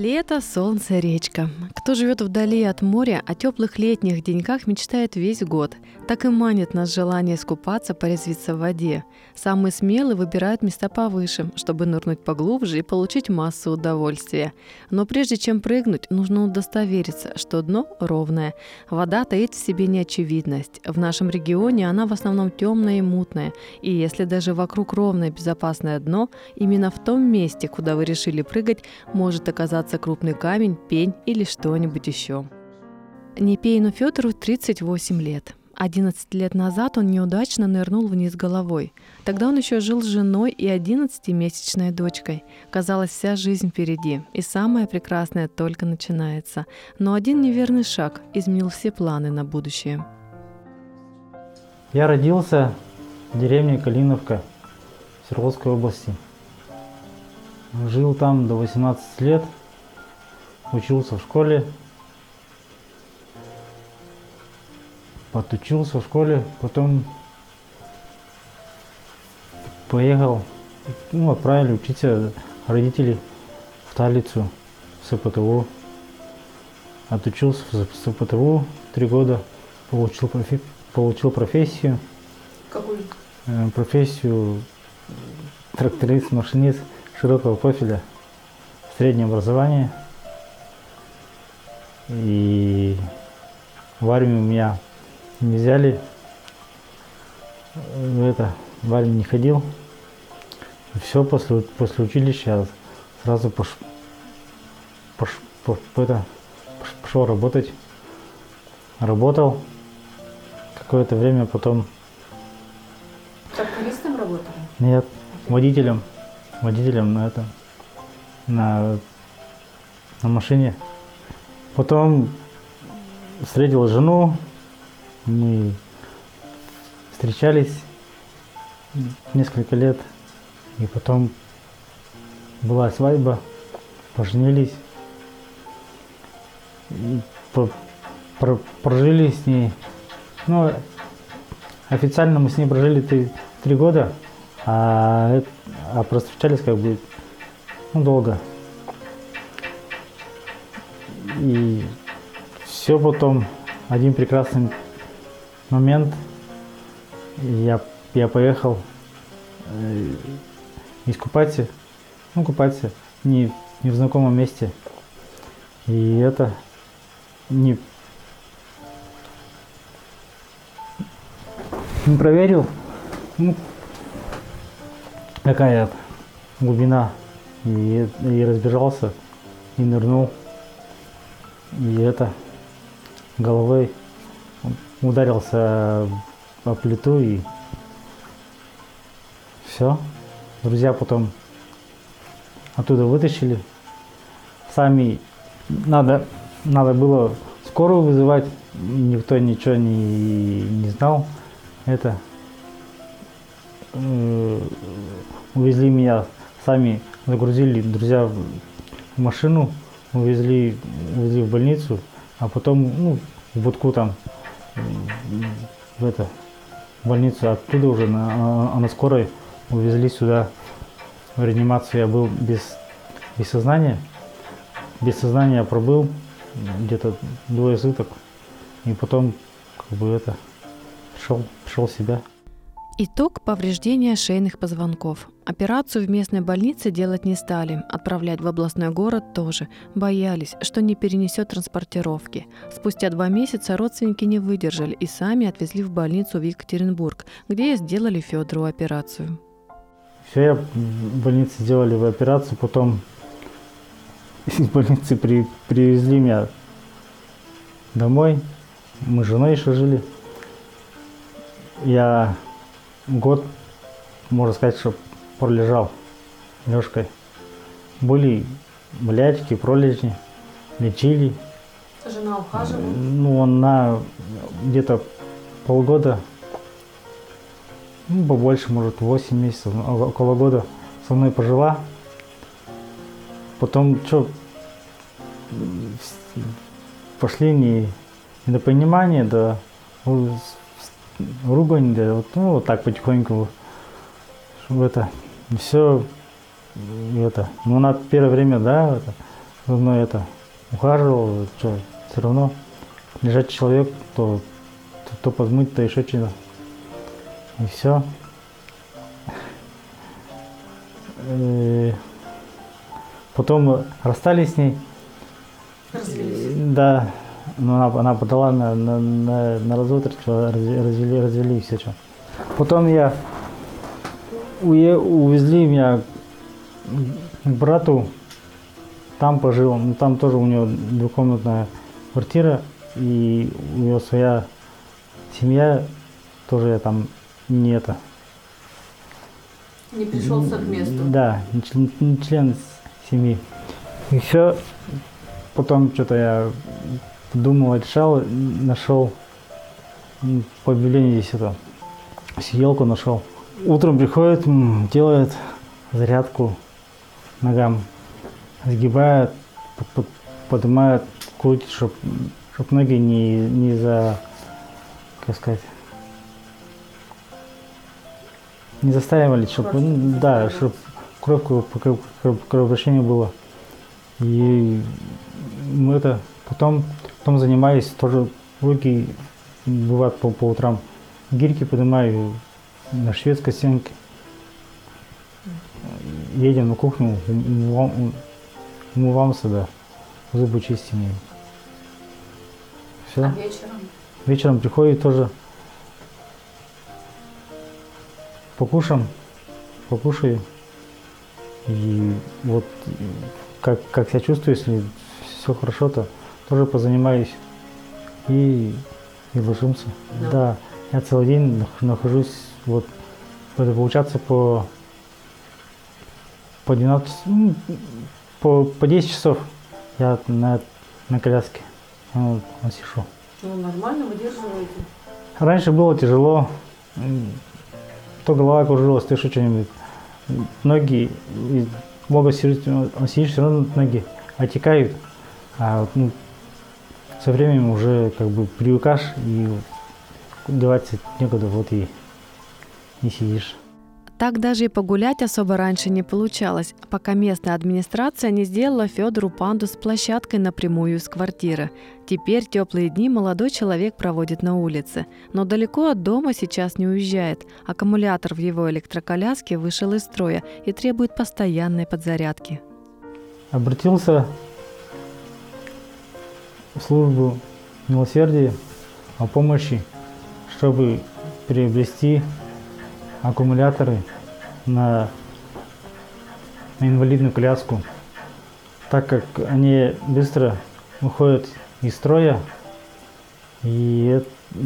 Лето, солнце, речка. Кто живет вдали от моря, о теплых летних деньках мечтает весь год. Так и манит нас желание искупаться, порезвиться в воде. Самые смелые выбирают места повыше, чтобы нырнуть поглубже и получить массу удовольствия. Но прежде чем прыгнуть, нужно удостовериться, что дно ровное. Вода таит в себе неочевидность. В нашем регионе она в основном темная и мутная. И если даже вокруг ровное безопасное дно, именно в том месте, куда вы решили прыгать, может оказаться крупный камень, пень или что-нибудь еще. Непеину Федору 38 лет. 11 лет назад он неудачно нырнул вниз головой. Тогда он еще жил с женой и 11-месячной дочкой. Казалось, вся жизнь впереди, и самое прекрасное только начинается. Но один неверный шаг изменил все планы на будущее. Я родился в деревне Калиновка Свердловской области. Жил там до 18 лет, учился в школе. Отучился в школе, потом поехал, отправили учиться родители в Талицу, в СПТУ. Отучился в СПТУ 3 года, получил профессию. Какую? Профессию тракторист, машинист широкого профиля, среднее образование. И в армию меня не взяли, в армию не ходил. И все, после училища сразу пошел работать. Работал какое-то время, потом... Трактористом работали? Нет, водителем на машине. Потом встретил жену, мы встречались несколько лет, и потом была свадьба, поженились, и прожили с ней, официально мы с ней прожили 3 года, а провстречались долго. И все, потом один прекрасный момент я поехал купаться не в знакомом месте. И это не проверил, какая глубина, и разбежался, и нырнул. И головой ударился о плиту, и все. Друзья потом оттуда вытащили. Сами надо было скорую вызывать, никто ничего не знал. Увезли меня, сами загрузили друзья в машину, увезли в больницу, а потом в будку там, в больницу, оттуда уже на скорой увезли сюда в реанимацию. Я был без сознания. Без сознания пробыл где-то 2 суток, и потом пришел в себя. Итог: повреждения шейных позвонков. Операцию в местной больнице делать не стали, отправлять в областной город тоже. Боялись, что не перенесет транспортировки. Спустя 2 месяца родственники не выдержали и сами отвезли в больницу в Екатеринбург, где и сделали Федору операцию. Все, в больнице сделали операцию, потом из больницы привезли меня домой. Мы с женой еще жили. Я год, можно сказать, что пролежал лёжкой. Были болячки, пролежни, лечили. Жена ухаживала? Она где-то полгода, побольше, может, 8 месяцев, около года со мной пожила. Потом пошли недопонимания, да, ругань, да, так потихоньку все на первое время, да, заодно это ухаживал, что все равно лежать человек, то подмыть, то еще что-то. И все. Потом расстались с ней. Да, но она подала на развод, развели и все что. Потом увезли меня к брату, там пожил, ну, там тоже у него двухкомнатная квартира, и у него своя семья, тоже я там не пришелся к месту. Да, не член семьи. И все, потом что-то я думал, решал, нашел по объявлению здесь это, сиделку нашел. Утром приходит, делает зарядку ногам, сгибает, поднимает, крутит, чтоб ноги не как сказать, не застаивали, чтобы кровообращение было. И мы потом занимаюсь, тоже руки бывают по утрам, гирьки поднимаю на шведской стенке. Едем на кухню, умываемся, да, зубы чистим. Все. А вечером? Вечером приходит тоже, покушаю. И вот как себя чувствую, если все хорошо, то тоже позанимаюсь и ложимся. Да, я целый день нахожусь, вот, это получаться по 12, по 10 часов я на коляске сижу. Ну, нормально выдерживаете? Раньше было тяжело, то голова кружилась, то еще что-нибудь. Ноги, много сидишь, все равно ноги отекают, а со временем уже как бы привыкаешь и деваться некуда, вот и сидишь. Так даже и погулять особо раньше не получалось, пока местная администрация не сделала Федору пандус с площадкой напрямую из квартиры. Теперь теплые дни молодой человек проводит на улице, но далеко от дома сейчас не уезжает. Аккумулятор в его электроколяске вышел из строя и требует постоянной подзарядки. Обратился в службу милосердия о помощи, чтобы приобрести аккумуляторы на инвалидную коляску, так как они быстро выходят из строя, и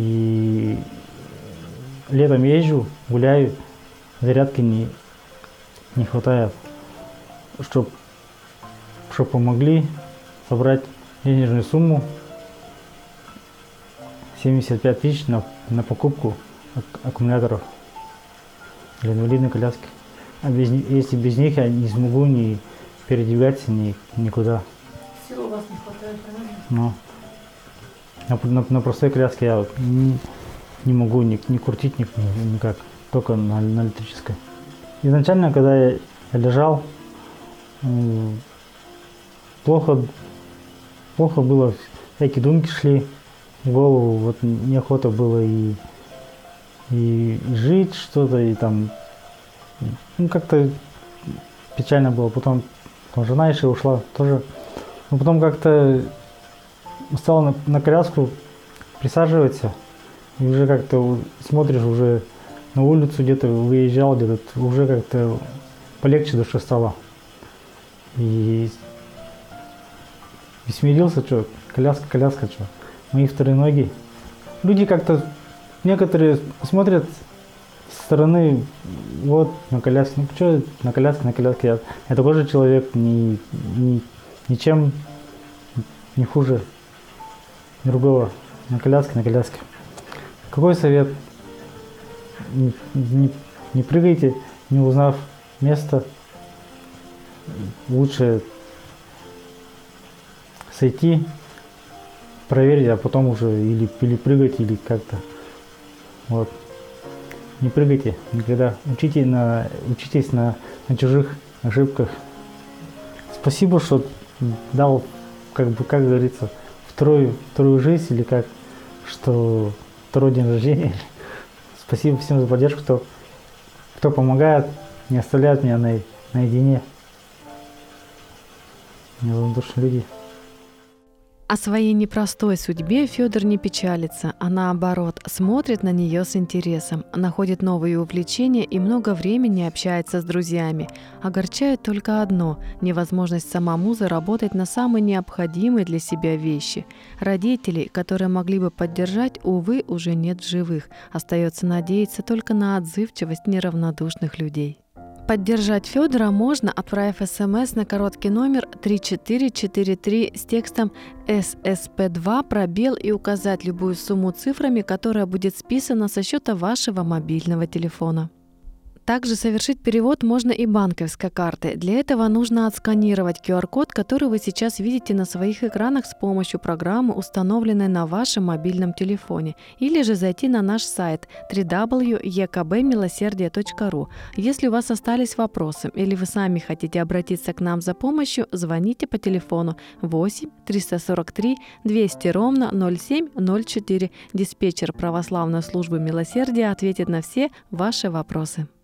летом езжу, гуляю, зарядки не хватает, чтобы помогли собрать денежную сумму 75 тысяч на покупку аккумуляторов для инвалидной коляски. А если без них я не смогу ни передвигаться никуда. Сил у вас не хватает, правильно? Но на простой коляске я не могу ни крутить никак, только на электрической. Изначально, когда я лежал, плохо было, всякие думки шли в голову, вот неохота было и жить что-то, и там, как-то печально было. Потом жена еще ушла тоже. Но потом как-то стал на коляску присаживаться, и уже как-то смотришь, уже на улицу где-то выезжал, где-то уже как-то полегче душе стало. И смирился, что коляска, что. Мои вторые ноги. Люди как-то, некоторые смотрят со стороны, вот, на коляске, ну что, на коляске, я такой же человек, ничем не хуже другого, на коляске. Какой совет? Не прыгайте, не узнав место, лучше сойти, проверить, а потом уже или прыгать, или как-то. Вот. Не прыгайте никогда. Учитесь на чужих ошибках. Спасибо, что дал, как говорится, вторую жизнь, или что второй день рождения. Спасибо всем за поддержку, кто помогает, не оставляет меня наедине. Неравнодушные люди. О своей непростой судьбе Федор не печалится, а наоборот, смотрит на нее с интересом, находит новые увлечения и много времени общается с друзьями. Огорчает только одно – невозможность самому заработать на самые необходимые для себя вещи. Родителей, которые могли бы поддержать, увы, уже нет в живых. Остается надеяться только на отзывчивость неравнодушных людей. Поддержать Федора можно, отправив СМС на короткий номер 3443 с текстом ССП2 пробел и указать любую сумму цифрами, которая будет списана со счета вашего мобильного телефона. Также совершить перевод можно и банковской картой. Для этого нужно отсканировать QR-код, который вы сейчас видите на своих экранах с помощью программы, установленной на вашем мобильном телефоне, или же зайти на наш сайт www.ekbmилосердие.ру. Если у вас остались вопросы или вы сами хотите обратиться к нам за помощью, звоните по телефону 8 343 200 0704. Диспетчер православной службы милосердия ответит на все ваши вопросы.